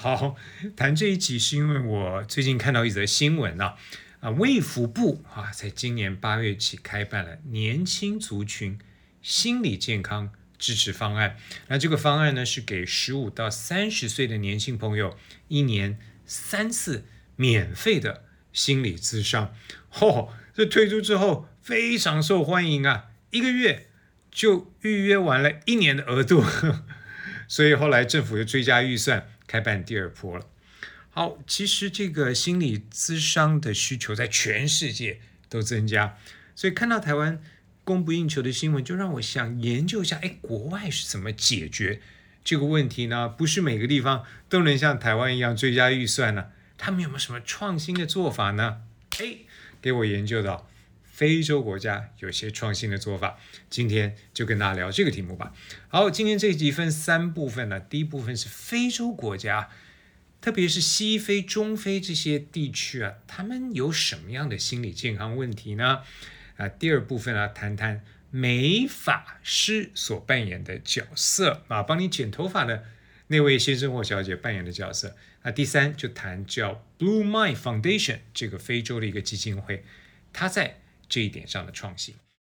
好，谈这一集是因为我最近看到一则新闻卫福部在今年8月起开办了年轻族群心理健康支持方案。那这个方案呢，是给15到30岁的年轻朋友1年3次免费的心理咨商。这推出之后非常受欢迎1个月就预约完了1年的额度，所以后来政府又追加预算开办第2波了。好，其实这个心理咨商的需求在全世界都增加，所以看到台湾供不应求的新闻，就让我想研究一下，国外是怎么解决这个问题呢？不是每个地方都能像台湾一样追加预算呢？他们有没有什么创新的做法呢？给我研究到非洲国家有些创新的做法，今天就跟大家聊这个题目吧。好，今天这一集分3部分呢。第一部分是非洲国家，特别是西非、中非这些地区他们有什么样的心理健康问题呢？第2部分谈谈美发师所扮演的角色帮你剪头发的那位先生或小姐扮演的角色。第3就谈叫 Blue Mind Foundation 这个非洲的一个基金会，它在这一点上的创新。